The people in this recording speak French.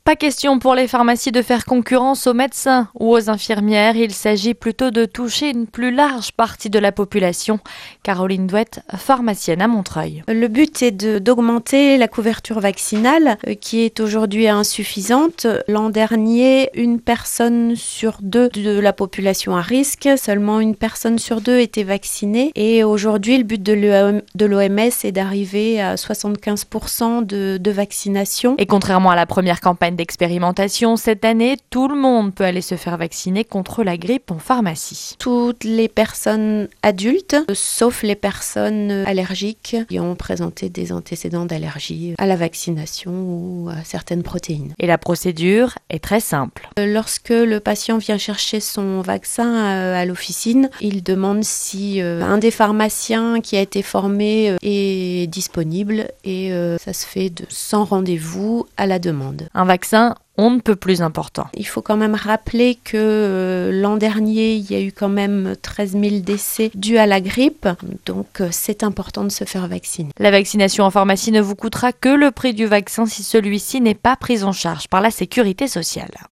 Pas question pour les pharmacies de faire concurrence aux médecins ou aux infirmières. Il s'agit plutôt de toucher une plus large partie de la population. Caroline Douette, pharmacienne à Montreuil. Le but est d'augmenter la couverture vaccinale qui est aujourd'hui insuffisante. L'an dernier, 1 personne sur 2 de la population à risque, seulement 1 personne sur 2 était vaccinée. Et aujourd'hui, le but de l'OMS est d'arriver à 75% de vaccination. Et contrairement à la première campagne d'expérimentation, cette année, tout le monde peut aller se faire vacciner contre la grippe en pharmacie. Toutes les personnes adultes, sauf les personnes allergiques qui ont présenté des antécédents d'allergie à la vaccination ou à certaines protéines. Et la procédure est très simple. Lorsque le patient vient chercher son vaccin à l'officine, il demande si un des pharmaciens qui a été formé est disponible et ça se fait sans rendez-vous à la demande. Un vaccin, on ne peut plus important. Il faut quand même rappeler que l'an dernier, il y a eu quand même 13 000 décès dus à la grippe. Donc, c'est important de se faire vacciner. La vaccination en pharmacie ne vous coûtera que le prix du vaccin si celui-ci n'est pas pris en charge par la sécurité sociale.